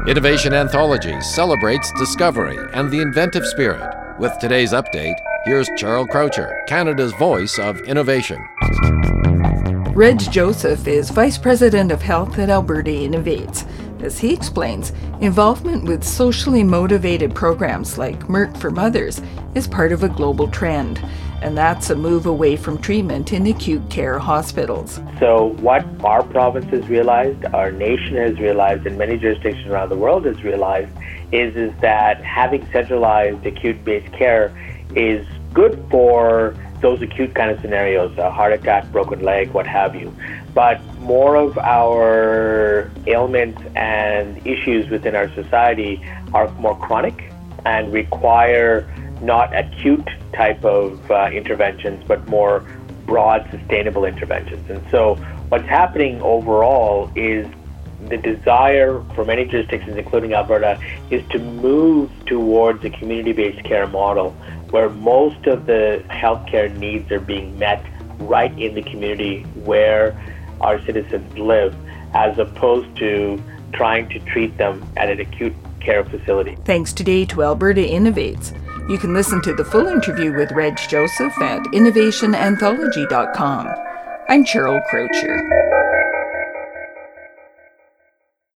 Innovation Anthology celebrates discovery and the inventive spirit. With today's update, here's Charles Croucher, Canada's voice of innovation. Reg Joseph is Vice President of Health at Alberta Innovates. As he explains, involvement with socially motivated programs like Merck for Mothers is part of a global trend, and that's a move away from treatment in acute care hospitals. So what our province has realized, our nation has realized, and many jurisdictions around the world has realized, is that having centralized acute-based care is good for those acute kind of scenarios, a heart attack, broken leg, what have you. But more of our ailments and issues within our society are more chronic and require not acute type of interventions, but more broad, sustainable interventions. And so what's happening overall is the desire for many jurisdictions, including Alberta, is to move towards a community-based care model where most of the healthcare needs are being met right in the community where our citizens live, as opposed to trying to treat them at an acute care facility. Thanks today to Alberta Innovates. You can listen to the full interview with Reg Joseph at innovationanthology.com. I'm Cheryl Croucher.